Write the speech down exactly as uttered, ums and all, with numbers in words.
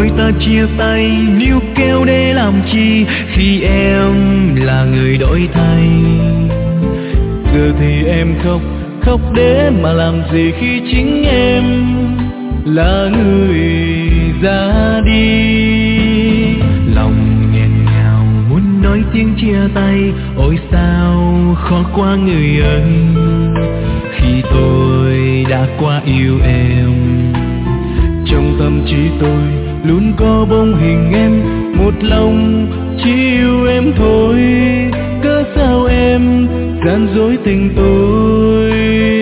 đôi ta chia tay níu kéo để làm chi khi em là người đổi thay. Giờ thì em khóc, khóc để mà làm gì khi chính em là người ra đi. Lòng nghẹn ngào muốn nói tiếng chia tay, ôi sao khó quá người ơi. Khi tôi đã quá yêu em, trong tâm trí tôi luôn có bóng hình em, một lòng chỉ yêu em thôi. Cớ sao em gian dối tình tôi?